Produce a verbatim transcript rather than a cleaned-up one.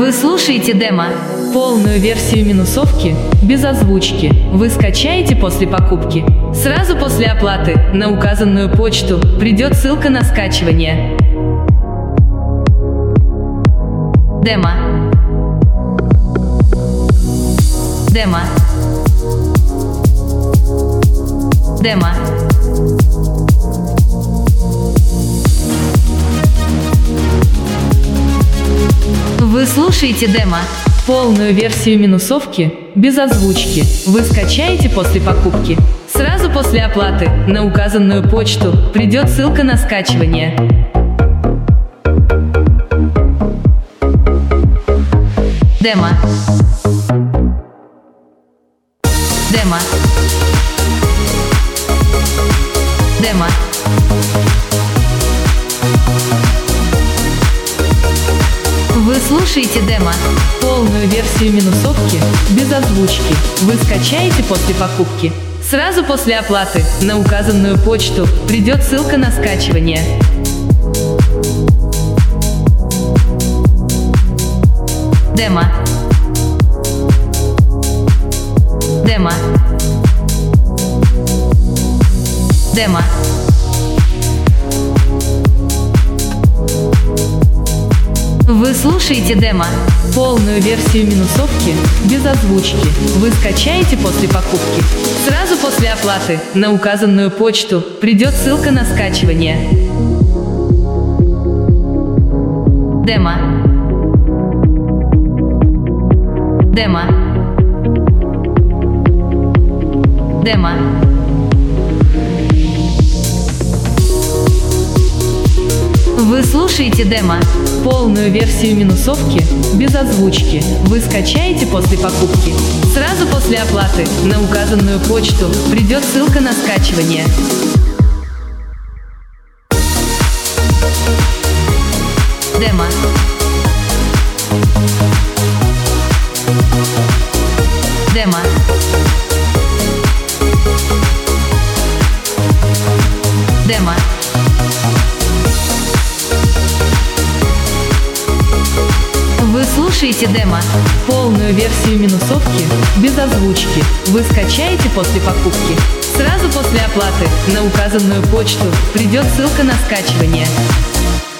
Вы слушаете демо. Полную версию минусовки, без озвучки, вы скачаете после покупки. Сразу после оплаты на указанную почту придет ссылка на скачивание. Демо. Демо. Демо. Вы слушаете демо. Полную версию минусовки, без озвучки, вы скачаете после покупки. Сразу после оплаты на указанную почту придет ссылка на скачивание. Демо. Демо. Демо. Вы слушаете демо. Полную версию минусовки, без озвучки, вы скачаете после покупки. Сразу после оплаты на указанную почту придет ссылка на скачивание. Демо. Демо. Демо. Вы слушаете демо. Полную версию минусовки, без озвучки, вы скачаете после покупки. Сразу после оплаты на указанную почту придет ссылка на скачивание. Демо. Демо. Демо. Вы слушаете демо. Полную версию минусовки, без озвучки, вы скачаете после покупки. Сразу после оплаты на указанную почту придет ссылка на скачивание. Демо. Демо. Демо. Вы слушаете демо. Полную версию минусовки, без озвучки, вы скачаете после покупки. Сразу после оплаты на указанную почту придет ссылка на скачивание.